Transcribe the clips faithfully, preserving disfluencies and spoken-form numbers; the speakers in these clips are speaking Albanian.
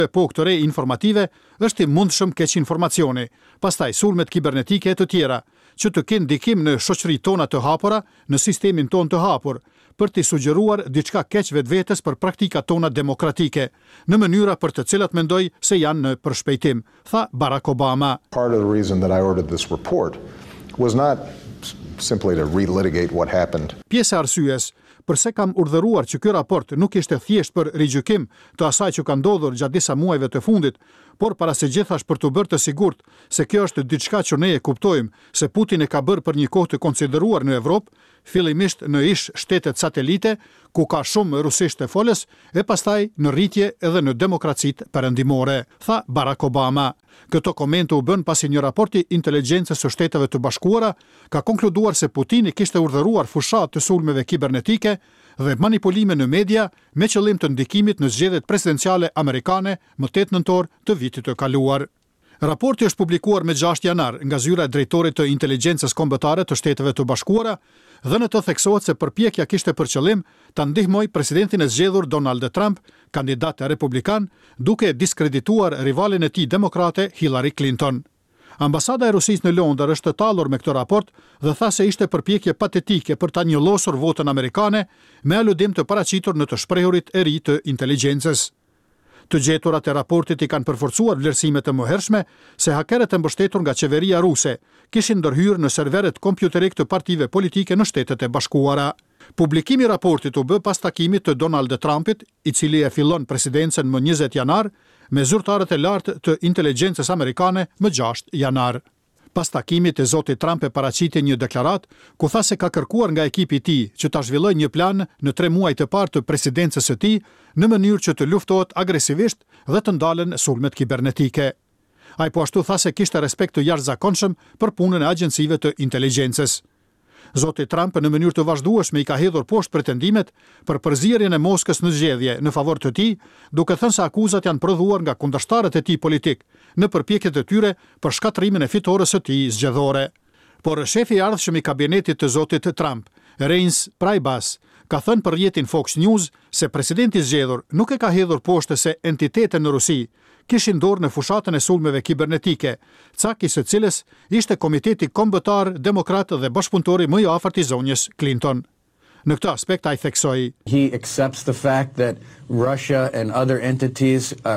epokë të re informative është i mundshëm keq informacioni, pastaj sulmet kibernetike e të tjera, që të kenë ndikim në shoqëritë tona të hapura, në sistemin ton të hapur, për të sugjeruar diçka keq vetvetes për praktikat tona demokratike, në mënyra për të cilat mendoj se janë në përshpejtim, tha Barack Obama. Part of the reason that I ordered this report was not simply to relitigate what happened. Pjesa e arsyes përse kam urdhëruar që ky raport nuk ishte thjesht për rigjykim të asaj që ka ndodhur gjatë disa muajve të fundit, por para se gjithash për të bërë të sigurt se kjo është diçka që ne e kuptojmë se Putin e ka bërë për një kohë të konsideruar në Evropë, fillimisht në ish shtetet satelite, ku ka shumë rusisht të folës, e pastaj në rritje edhe në demokracitë perëndimore, tha Barack Obama. Këto komente u bën pasi një raport i inteligjencës së Shteteve të Bashkuara ka konkluduar se Putini kishte urdhëruar fushat të sulmeve kibernetike dhe manipulime në media me qëllim të ndikimit në zgjedhjet presidenciale amerikane më tetë nëntor të vitit të kaluar. Raporti është publikuar me gjashtë janar nga zyra e drejtorit të inteligjencës kombëtare të Shteteve të Bashkuara dhe në të theksohet se përpjekja kishte për qëllim ta ndihmojë presidentin e zgjedhur Donald Trump, kandidat republikan, duke diskredituar rivalin e tij demokrate Hillary Clinton. Ambasada e Rusisë në Londër është të tallur me këtë raport dhe tha se ishte përpjekje patetike për ta njëllosur votën amerikane me aludim të paraqitur në të shprehurit e ri të inteligjencës. Të gjeturat e raportit i kanë përforcuar vlerësimet e mëhershme se hakerët e mbështetur nga qeveria ruse kishin ndërhyrë në serveret kompjuterik të partive politike në Shtetet e Bashkuara. Publikimi i raportit u bë pas takimit të Donald Trumpit, i cili e fillon presidencën më njëzet janar, me zyrtarët e lartë të inteligjencës amerikane më gjashtë janar. Pas takimit e zoti Trump e paraqiti një deklarat ku tha se ka kërkuar nga ekipi i tij që ta zhvillojë një plan në tre muaj të parë të presidencës së tij në mënyrë që të luftohet agresivisht dhe të ndalen sulmet kibernetike. Ai po ashtu tha se kishte respekt të jashtëzakonshëm për punën e agjencive të inteligjencës. Zoti Trump në mënyrë të vazhdueshme i ka hedhur poshtë pretendimet për përzierjen e Moskës në zgjedhje në favor të tij, duke thënë se akuzat janë prodhuar nga kundërshtarët e tij politik në përpjekjet e tyre për shkatrimin e fitores së tij zgjedhore. Por shefi i ardhshëm i kabinetit të zotit Trump, Reince Priebus, ka thënë për rrjetin Fox News se presidenti i zgjedhur nuk e ka hedhur poshtë se entitetet në Rusi kishin dorë në fushatën e sulmeve kibernetike, caki së cilës ishte Komiteti Kombëtar Demokrat dhe bashkëpunëtori më i afërt i zonjës Clinton. Në këtë aspekt ai theksoi: He accepts the fact that Russia and other entities uh,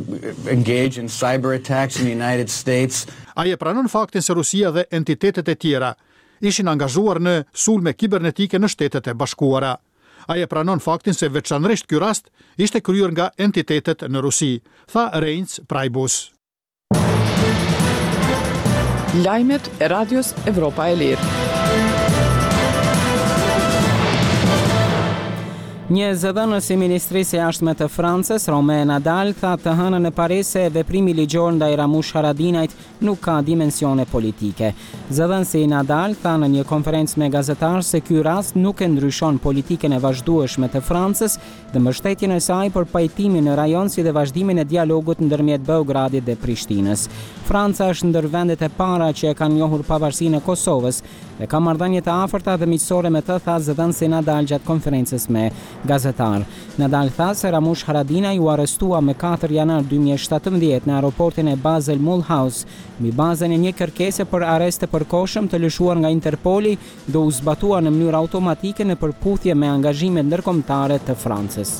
engage in cyber attacks in the United States. Ai e pranon faktin se Rusia dhe entitetet e tjera ishin angazhuar në sulme kibernetike në Shtetet e Bashkuara. Ai e pranon faktin se veçanërisht ky rast ishte kryer nga entitetet në Rusi, tha Reince Priebus. Lajmet e Radios Evropa e Lirë. Një zëdhënës i Ministrisë së Jashtme të Francës, Romain Nadal, tha të hënën në Paris se veprimi ligjor ndaj Ramush Haradinajt nuk ka dimensione politike. Zëdhënësi Nadal tha në një konferencë me gazetarë se ky rast nuk e ndryshon politikën e vazhdueshme të Francës dhe mbështetjen e saj për pajtimin në rajon si dhe vazhdimin e dialogut ndërmjet Beogradit dhe Prishtinës. Franca është ndër vendet e para që e kanë njohur pavarësinë e Kosovës dhe ka marrëdhënie të afërta dhe miqësore me të, tha zëdhënësi Nadal gjatë konferencës me gazetar. Nadal tha se Ramush Haradinaj u arrestua me katër janar dy mijë e shtatëmbëdhjetë në aeroportin e Basel Mulhouse, mbi bazën e një kërkese për arrest të përkohshëm të lëshuar nga Interpoli dhe u zbatua në mënyrë automatike në përputhje me angazhimet ndërkombëtare të Francës.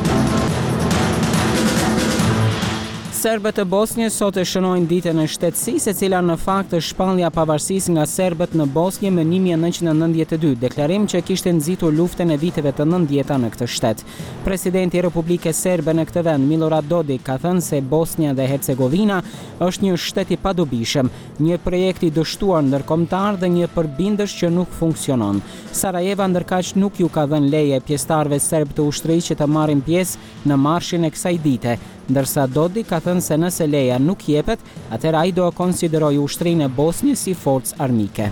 Serbët e Bosnjës sot e shënojnë ditën e shtetësisë, e cila në fakt është shpallja pavarësisë nga serbët në Bosnjë më një mijë e nëntëqind e nëntëdhjetë e dy, deklarim që kishte nxitur luftën e viteve të nëntëdhjetë në këtë shtet. Presidenti i Republikës Serbe në këtë vend, Milorad Dodik, ka thënë se Bosnja dhe Hercegovina është një shtet i padobishëm, një projekt i dështuar ndërkombëtar dhe një përbindës që nuk funksionon. Sarajeva ndërkaq nuk ju ka dhënë leje pjesëtarëve serb të ushtrisë që të marrin pjesë në marshin e kësaj dite, ndërsa Dodik ka thënë se nëse leja nuk jepet, atëherë ai do e konsiderojë ushtrinë e Bosnjës si forcë armike.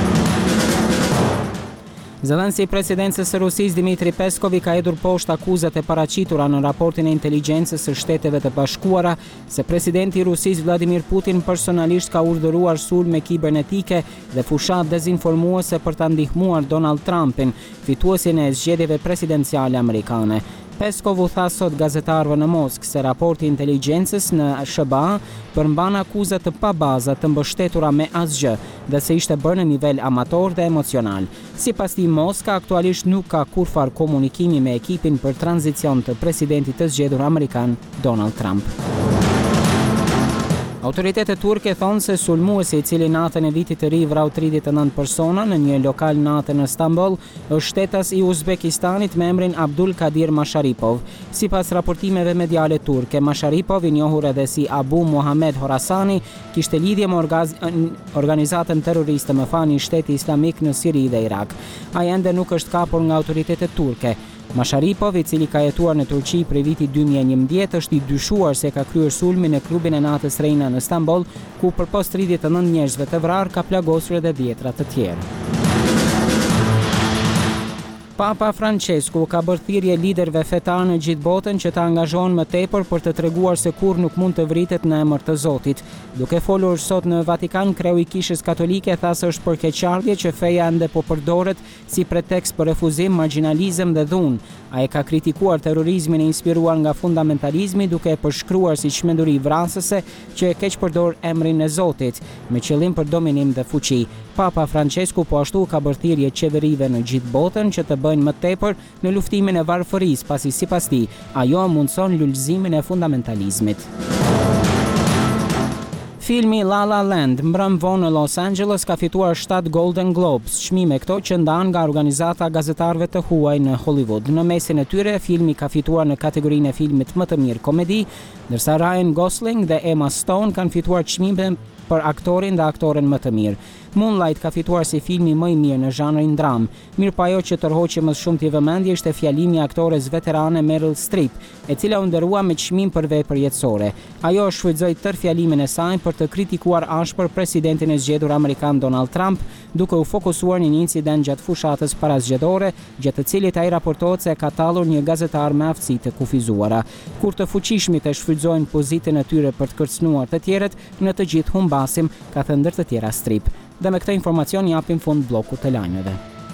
Zëdhënësi i presidencës së Rusisë Dmitri Peskov i ka hedhur poshtë akuzat e paraqitura në raportin e inteligjencës së Shteteve të Bashkuara se presidenti i Rusisë Vladimir Putin personalisht ka urdhëruar sulme kibernetike dhe fushat dezinformuese për ta ndihmuar Donald Trumpin, fituesin e zgjedhjeve presidenciale amerikane. Peskov u tha sot gazetarëve në Moskë se raporti i inteligjencës në S B A përmban akuza të pabaza të mbështetura me asgjë dhe se ishte bërë në nivel amator dhe emocional. Sipas tij, Moska aktualisht nuk ka kurfar komunikimi me ekipin për tranzicion të presidentit të zgjedhur amerikan Donald Trump. Autoritetet turke thonë se sulmuesi i cili natën e vitit të ri vrau tridhjetë e nëntë persona në një lokal natë në Stamboll është shtetas i Uzbekistanit me emrin Abdul Kadir Masharipov. Sipas raportimeve mediale turke, Masharipov, i njohur edhe si Abu Muhammed Horasani, kishte lidhje me organizatën terroriste më fani Shteti Islamik në Siri dhe Irak. Ai ende nuk është kapur nga autoritetet turke. Masharipov, i cili ka jetuar në Turqi prej vitit dy mijë e njëmbëdhjetë, është i dyshuar se ka kryer sulmin në klubin e natës Reina në Stamboll, ku përpos tridhjetë e nëntë njerëzve të vrarë ka plagosur edhe dhjetra të tjerë. Papa Francesku ka bërë thirrje liderëve fetar në gjithë botën që të angazhohen më tepër për të treguar se kurrë nuk mund të vritet në emër të Zotit. Duke folur sot në Vatikan, kreu i Kishës Katolike tha se është përkeqardhje që feja ende po përdoret si pretekst për refuzim, marginalizëm dhe dhunë. Ai ka kritikuar terrorizmin e inspiruar nga fundamentalizmi duke e përshkruar si çmenduri vrasëse që e keq përdor emrin e Zotit me qëllim për dominim dhe fuqi. Papa Francesku po ashtu ka bërë thirrje qeverive në gjithë botën që të bëjnë më tepër në luftimin e varfërisë, pasi sipas tij ajo mundson lulëzimin e fundamentalizmit. Filmi La La Land, mbrëm vonë në Los Angeles, ka fituar shtatë Golden Globes, çmime këto që ndan nga organizata gazetarëve të huaj në Hollywood. Në mesin e tyre, filmi ka fituar në kategorinë e filmit më të mirë komedi, ndërsa Ryan Gosling dhe Emma Stone kanë fituar çmime për aktorin dhe aktoren më të mirë. Moonlight ka fituar si filmi më i mirë në zhanrin dram. Mirë pa ajo që tërhoqi më shumë t'i vëmendje ishte fjalimi i aktores veterane Meryl Streep, e cila u nderua me çmim për vepër jetësore. Ajo shfrytëzoi tërë fjalimin e saj për të kritikuar ashpër presidentin e zgjedhur amerikan Donald Trump, duke u fokusuar në një incident gjatë fushatës parazgjedhore, gjatë të cilit ai raportohet se ka tallur një gazetar me aftësi të kufizuara. Kur të fuqishmit e shfrytëzojnë pozitën e tyre për të kërcënuar të tjerët, në të gjithë humbasim, ka thënë ndër të tjera Streep. Dhe me këtë informacion japim fund bllokut të lajmeve.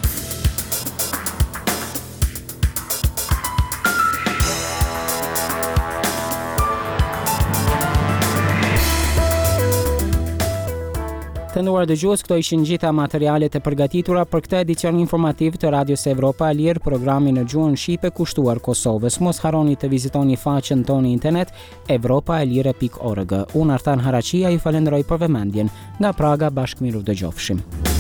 Të nderuar dëgjues, këto ishin gjitha materialet e përgatitura për këtë edicion informativ të Radios Evropa e Lirë, programi në gjuhën shqipe kushtuar Kosovës. Mos harroni të vizitoni faqen tonë internet evropa e lire pikë org. Unë Artan Haraqia ju falenderoj për vëmendjen. Nga Praga, bashkë miru dëgjofshim.